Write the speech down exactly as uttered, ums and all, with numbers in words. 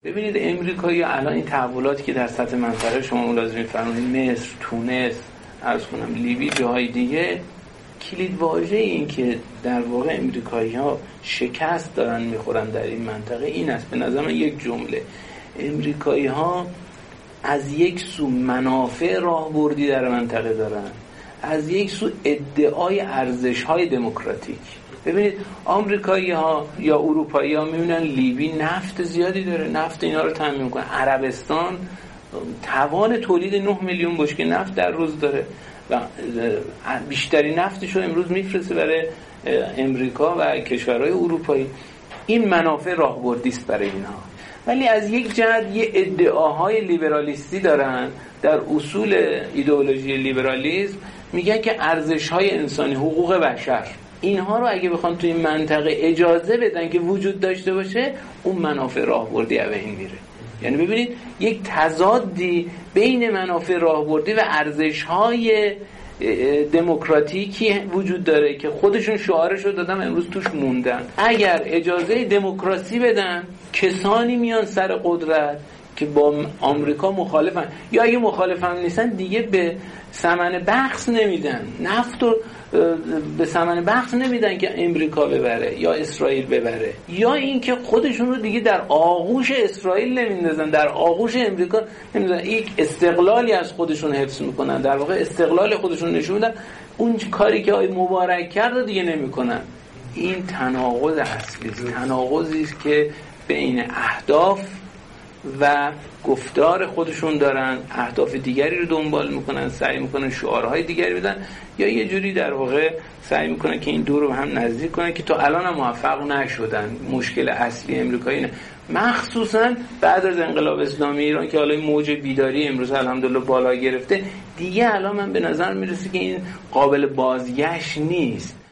ببینید امریکایی‌ها الان این تحولاتی که در سطح منطقه شما ملاحظه می‌فرمایید، مصر، تونس، عرض کنم لیبی، جاهای دیگه، کلید واژه این که در واقع امریکایی‌ها شکست دارن می‌خورن در این منطقه این است. به نظر من یک جمله، امریکایی‌ها از یک سو منافع راهبردی در منطقه دارن، از یک سو ادعای ارزش‌های دموکراتیک. ببینید آمریکایی‌ها یا اروپایی‌ها می‌بینن لیبی نفت زیادی داره، نفت اینا رو تامین می‌کنه. عربستان توان تولید نه میلیون بشکه نفت در روز داره و بیشترین نفتش رو امروز میفرسته برای امریکا و کشورهای اروپایی. این منافع راهبردی است برای اینها. ولی از یک جهت یه ادعاهای لیبرالیستی دارن در اصول ایدئولوژی لیبرالیسم، میگن که ارزش‌های انسانی، حقوق بشر، اینها رو اگه بخوان توی این منطقه اجازه بدن که وجود داشته باشه، اون منافع راهبردی از بین میره. یعنی ببینید یک تضادی بین منافع راهبردی و ارزش‌های دموکراتیکی وجود داره که خودشون شعارش رو دادن، امروز توش موندن. اگر اجازه دموکراسی بدن، کسانی میان سر قدرت که با آمریکا مخالفن، یا اگه مخالفن نیستن دیگه به ثمن بخس نمیدن، نفت رو به ثمن بخس نمیدن که امریکا ببره یا اسرائیل ببره، یا اینکه خودشون رو دیگه در آغوش اسرائیل نمیندازن، در آغوش امریکا نمیندازن، یک استقلالی از خودشون حفظ میکنن، در واقع استقلال خودشون نشون میدن. اون کاری که آقای مبارک کرد دیگه نمیکنن. این تناقض اصلی است، تناقضی است که بین اهداف و گفتار خودشون دارن، اهداف دیگری رو دنبال میکنن، سعی میکنن شعارهای دیگری بدن، یا یه جوری در واقع سعی میکنن که این دو رو هم نزدیک کنن که تا الان هم موفق نشدن. مشکل اصلی امریکایی اینه، مخصوصا بعد از انقلاب اسلامی ایران که حالا موج بیداری امروز الحمدلله بالا گرفته، دیگه الان من به نظر میرسه که این قابل بازگشت نیست.